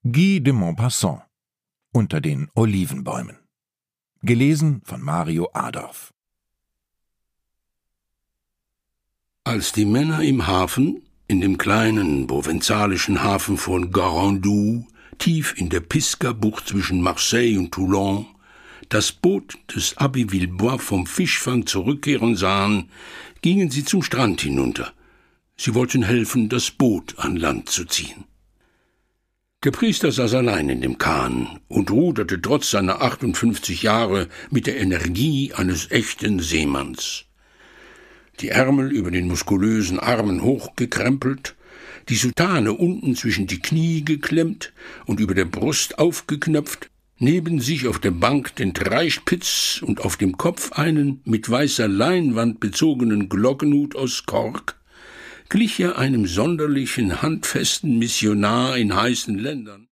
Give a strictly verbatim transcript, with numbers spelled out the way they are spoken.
Guy de Maupassant. Unter den Olivenbäumen. Gelesen von Mario Adorf. Als die Männer im Hafen, in dem kleinen provenzalischen Hafen von Garandou, tief in der Pisca-Bucht zwischen Marseille und Toulon, das Boot des Abbé Villebois vom Fischfang zurückkehren sahen, gingen sie zum Strand hinunter. Sie wollten helfen, das Boot an Land zu ziehen. Der Priester saß allein in dem Kahn und ruderte trotz seiner achtundfünfzig Jahre mit der Energie eines echten Seemanns. Die Ärmel über den muskulösen Armen hochgekrempelt, die Soutane unten zwischen die Knie geklemmt und über der Brust aufgeknöpft, neben sich auf der Bank den Dreispitz und auf dem Kopf einen mit weißer Leinwand bezogenen Glockenhut aus Kork, glich er einem sonderlichen, handfesten Missionar in heißen Ländern.